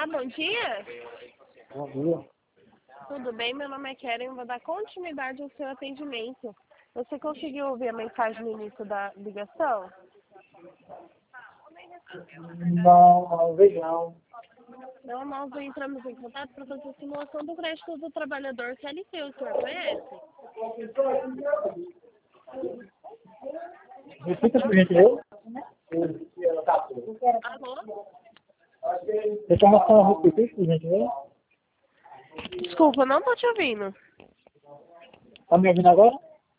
Olá, bom dia. Bom dia. Tudo bem? Meu nome é Karen, vou dar continuidade ao seu atendimento. Você conseguiu ouvir a mensagem no início da ligação? Não, vejam. Então, nós entramos em contato para fazer a simulação do crédito do trabalhador CLT. O senhor conhece? Repita por gentileza. Alô? Deixa eu mostrar uma repetir por gentileza. Desculpa, não estou te ouvindo. Tá me ouvindo agora?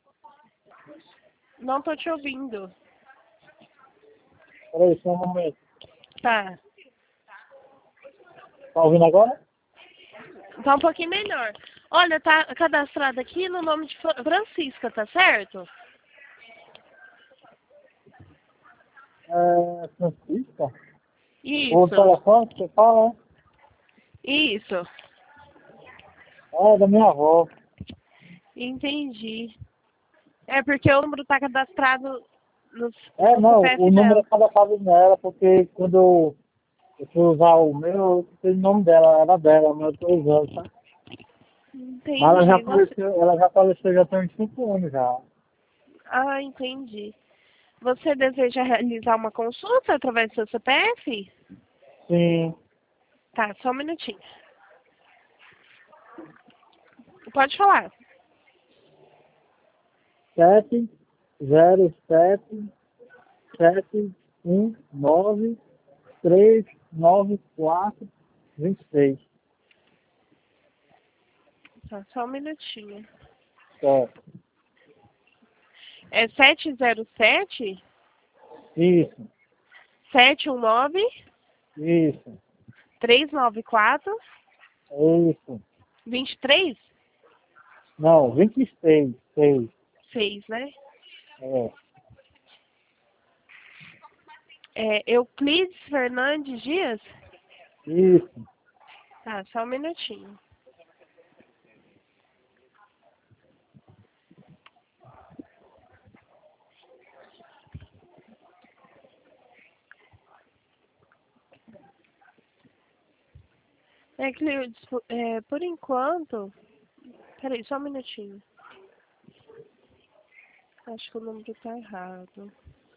Não estou te ouvindo. Peraí, só um momento. Tá. Tá ouvindo agora? Tá um pouquinho melhor. Olha, tá cadastrado aqui no nome de Francisca, tá certo? Francisca? O Isso. telefone que você fala, né? Isso. É da minha avó. Entendi. É porque o número tá cadastrado no Não, CPF o número é dela. cadastrado nela, porque quando eu fui usar o meu, eu fiz o nome dela, era dela, mas eu tô usando, tá? Mas Entendi. ela já faleceu já tem uns 5 anos já. Ah, entendi. Você deseja realizar uma consulta através do seu CPF? Sim. Tá, só um minutinho. Pode falar. 707-19394-26. Tá, só um minutinho. Certo. É 707 Isso, 719 isso, 394 isso. 23? Não, 26, 6. 6, né? É, É Euclides Fernandes Dias? isso. Tá, só um minutinho. Euclides, por enquanto... Peraí, só um minutinho. Acho que o número tá errado.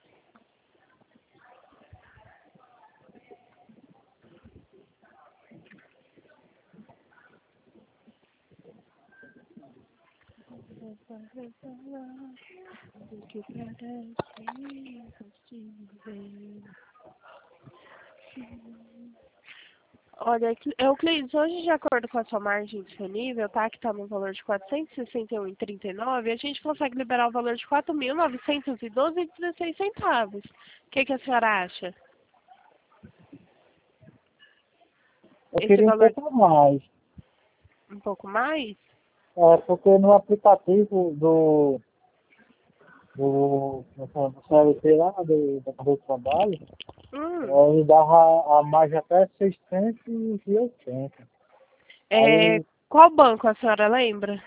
O que parece impossível. Olha, Euclides, hoje, de acordo com a sua margem disponível, tá? Que está no valor de R$ 461,39, a gente consegue liberar o valor de R$ 4.912,16. O que a senhora acha? Eu Esse queria um valor pouco mais. um pouco mais? Porque no aplicativo do CLT lá, do trabalho, Hum, ele dava a margem até 680. Aí, qual banco a senhora lembra?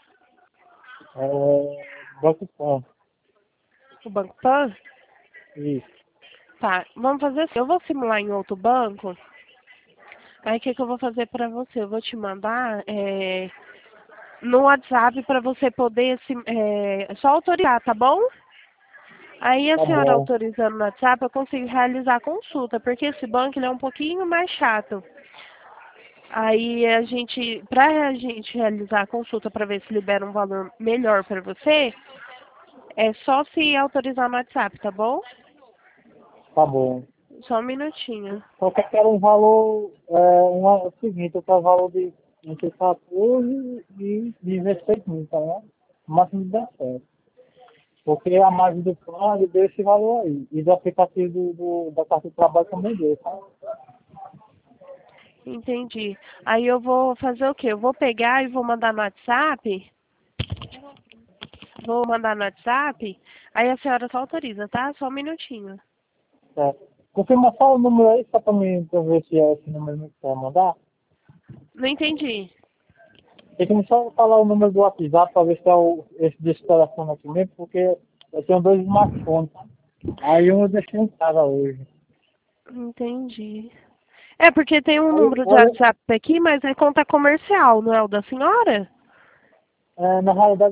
Banco Pan. O Banco Pan? Isso. Tá, vamos fazer assim. Eu vou simular em outro banco. Aí o que eu vou fazer para você? Eu vou te mandar no WhatsApp para você poder só autorizar, tá bom? Aí a Tá senhora bom. autorizando no WhatsApp, eu consigo realizar a consulta, porque esse banco ele é um pouquinho mais chato. Aí pra gente realizar a consulta para ver se libera um valor melhor para você, é só se autorizar no WhatsApp, tá bom? Tá bom. Só um minutinho. Só que eu quero um valor, é o seguinte, eu quero um valor de entre 14 e 16 mil, tá vendo? O máximo de 17. Porque a margem do plano deu esse valor aí. E do aplicativo da carta de trabalho também deu, tá? Entendi. Aí eu vou fazer o quê? Eu vou pegar e vou mandar no WhatsApp. Vou mandar no WhatsApp. Aí a senhora só autoriza, tá? Só um minutinho. Certo. Confirma só o número aí, só pra ver se é esse número que você vai mandar. Não entendi. Tem que me só falar o número do WhatsApp pra ver se é esse desse telefone aqui mesmo, porque eu tenho 2 smartphones, tá? Aí um eu deixei em casa hoje. Entendi. É porque tem um número de Olha, WhatsApp aqui, mas é conta comercial, não é o da senhora? na realidade,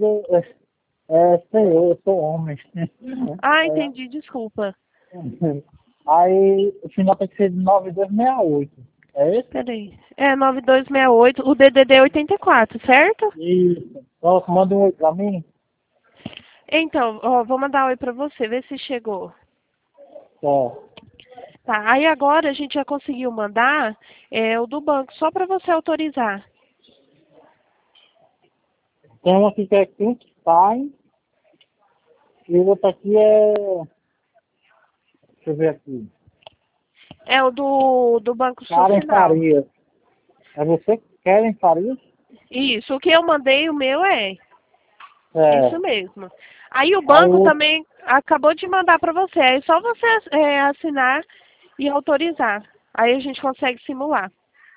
eu sou homem. Ah, É, entendi, desculpa. aí, o final tem que ser de 9268. É esse? Peraí. É 9268, o DDD 84, certo? Isso. Nossa, manda um oi pra mim. Então, ó, vou mandar um oi pra você, ver se chegou. Ó, Tá, aí agora a gente já conseguiu mandar o do banco, só para você autorizar. tem uma aqui que é Kingston e o outro aqui é. Deixa eu ver aqui. É o do Banco Karen Social. Farias. É você que Karen Farias? Isso, o que eu mandei, o meu é. Isso É. mesmo. Aí o Aí banco também acabou de mandar para você. É só você assinar e autorizar. Aí a gente consegue simular.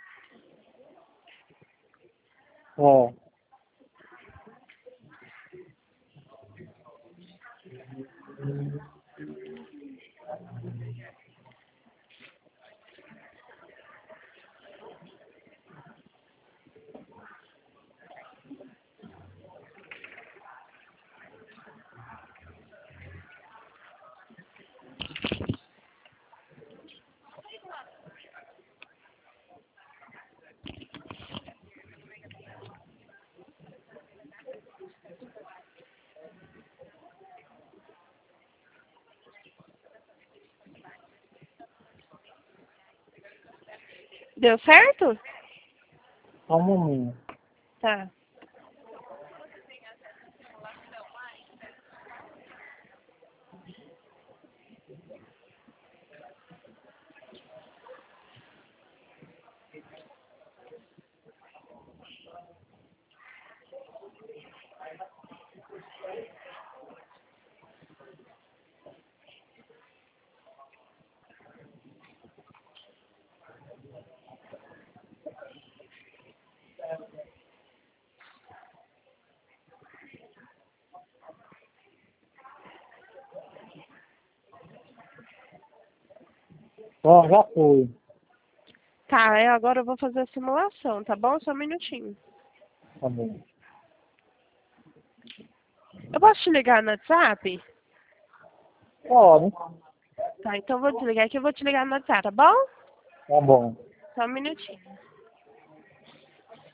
é. Deu certo? Só um momento. Tá. Ó, já foi. Tá, agora eu vou fazer a simulação, tá bom? Só um minutinho. Tá bom. Eu posso te ligar no WhatsApp? Pode. Tá, então eu vou desligar aqui, eu vou te ligar no WhatsApp, tá bom? Tá bom. Só um minutinho.